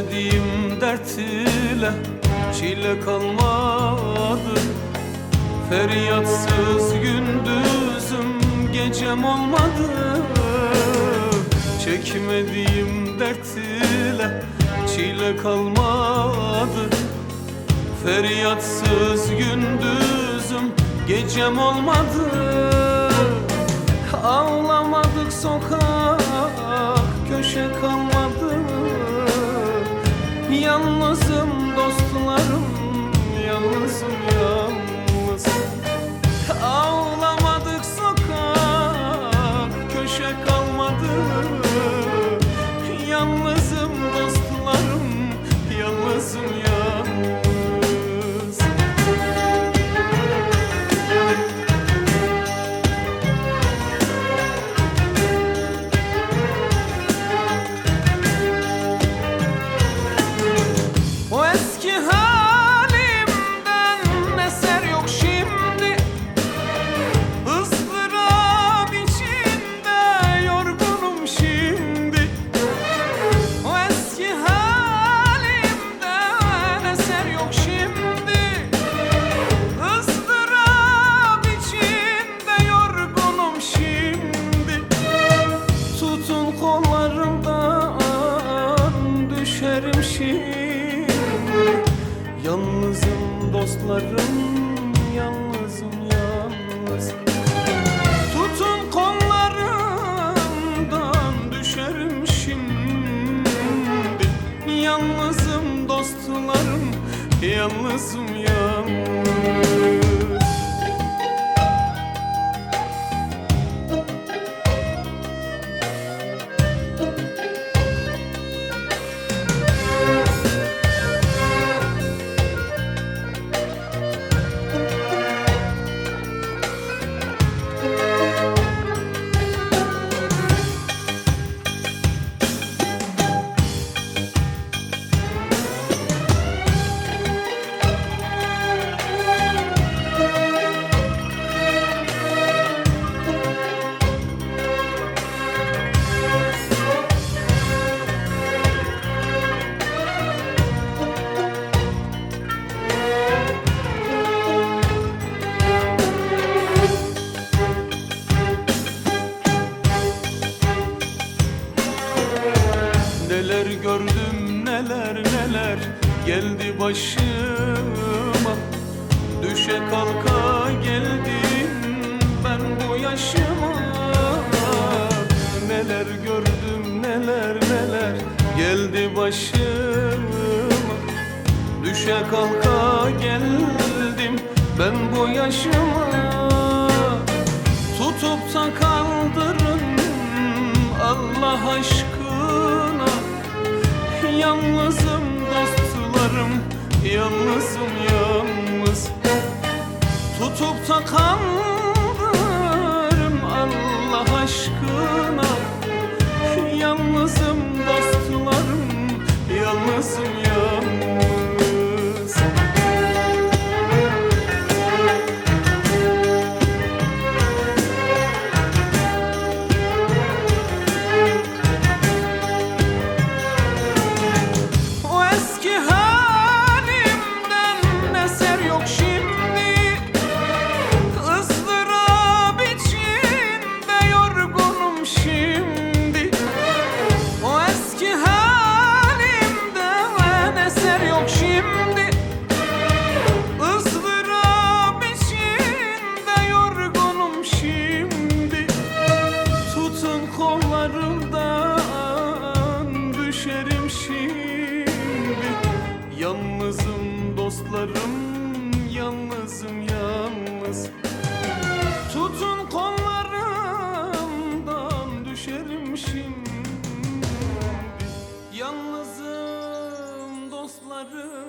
Çekmediğim dert ile çile kalmadı. Feryatsız gündüzüm gecem olmadı. Çekmediğim dert ile çile kalmadı. Feryatsız gündüzüm gecem olmadı. Ağlamadık sokak köşe kalmadı. Yalnızım dostlarım, yalnızım yalnız. Ağlamadık sokak köşe kalmadı. Yalnızım dostlarım, yalnızım yalnız. O eski halimden eser yok şimdi. Izdırap içinde yorgunum şimdi. O eski halimden eser yok şimdi. Izdırap içinde yorgunum şimdi. Tutun kollarımdan düşerim şimdi. Yalnızım dostlarım, yalnızım yalnız. Tutun kollarımdan düşerim şimdi. Yalnızım dostlarım, yalnızım yalnız. Neler gördüm neler neler geldi başıma. Düşe kalka geldim ben bu yaşıma. Neler gördüm neler neler geldi başıma. Düşe kalka geldim ben bu yaşıma. Tutup da kaldırın Allah aşkına. Yalnızım dostlarım, yalnızım yalnız. Tutup da kaldırın Allah aşkına. Yalnızım dostlarım, yalnızım yalnız. Düşerim şimdi. Yalnızım dostlarım, yalnızım yalnız. Tutun kollarımdan düşerim şimdi. Yalnızım dostlarım.